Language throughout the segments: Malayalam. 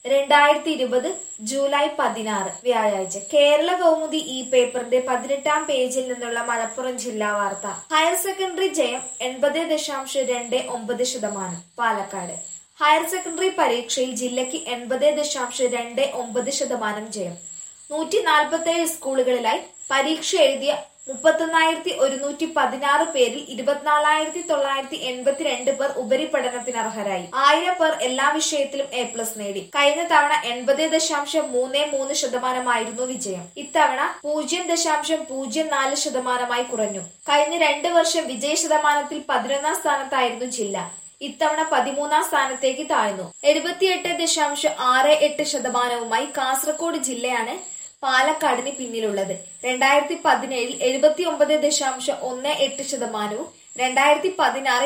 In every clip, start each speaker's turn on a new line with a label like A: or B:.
A: 2020 ജൂലൈ 16 വ്യാഴാഴ്ച കേരള കൗമുദി ഈ പേപ്പറിന്റെ 18-ാം പേജിൽ നിന്നുള്ള മലപ്പുറം ജില്ലാ വാർത്ത. ഹയർ സെക്കൻഡറി ജയം 80.29%. പാലക്കാട് ഹയർ സെക്കൻഡറി പരീക്ഷയിൽ ജില്ലയ്ക്ക് 80.29% ജയം. 147 സ്കൂളുകളിലായി പരീക്ഷ എഴുതിയ 31,116 പേരിൽ 24,982 പേർ ഉപരിപഠനത്തിന് അർഹരായി. 1000 പേർ എല്ലാ വിഷയത്തിലും A+ നേടി. കഴിഞ്ഞ തവണ 80.33% വിജയം. ഇത്തവണ 0.04% കുറഞ്ഞു. കഴിഞ്ഞ 2 വർഷം വിജയ ശതമാനത്തിൽ 11-ാം സ്ഥാനത്തായിരുന്നു ജില്ല. ഇത്തവണ 13-ാം സ്ഥാനത്തേക്ക് താഴ്ന്നു. 78.68%വുമായി കാസർഗോഡ് ജില്ലയാണ് പാലക്കാടിന് പിന്നിലുള്ളത്. 2017-ൽ 79.18%വും 2016-ൽ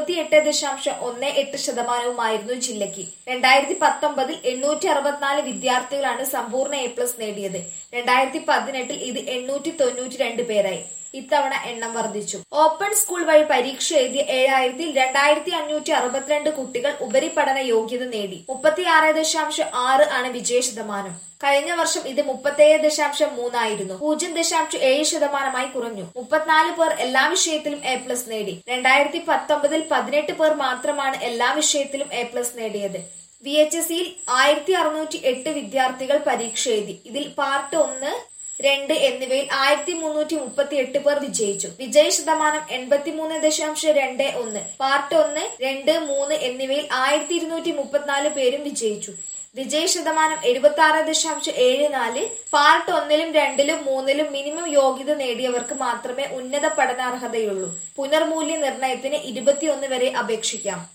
A: 78.18%വുമായിരുന്നു ജില്ലയ്ക്ക്. 2019-ൽ 864 വിദ്യാർത്ഥികളാണ് സമ്പൂർണ്ണ A+ നേടിയത്. 2018-ൽ ഇത് 892 പേരായി. ഇത്തവണ എണ്ണം വർദ്ധിച്ചു. ഓപ്പൺ സ്കൂൾ വഴി പരീക്ഷ എഴുതിയ 7,000-ൽ 2,562 കുട്ടികൾ ഉപരിപഠന യോഗ്യത നേടി. 36.6 ആണ് വിജയ ശതമാനം. കഴിഞ്ഞ വർഷം ഇത് 37.3 ആയിരുന്നു. 0.7% കുറഞ്ഞു. 34 പേർ എല്ലാ വിഷയത്തിലും A+ നേടി. 2019-ൽ 18 പേർ മാത്രമാണ് എല്ലാ വിഷയത്തിലും A+ നേടിയത്. VHSEയിൽ 1,608 വിദ്യാർത്ഥികൾ പരീക്ഷ എഴുതി. ഇതിൽ പാർട്ട് 1, 2 എന്നിവയിൽ 1,338 പേർ വിജയിച്ചു. വിജയ ശതമാനം 83.21. പാർട്ട് 1, 2, 3 എന്നിവയിൽ 1,234 പേരും വിജയിച്ചു. വിജയ ശതമാനം 76.74. പാർട്ട് 1-ലും 2-ലും 3-ലും മിനിമം യോഗ്യത നേടിയവർക്ക് മാത്രമേ ഉന്നത പഠനാർഹതയുള്ളൂ. പുനർമൂല്യനിർണയത്തിന് 21 വരെ അപേക്ഷിക്കാം.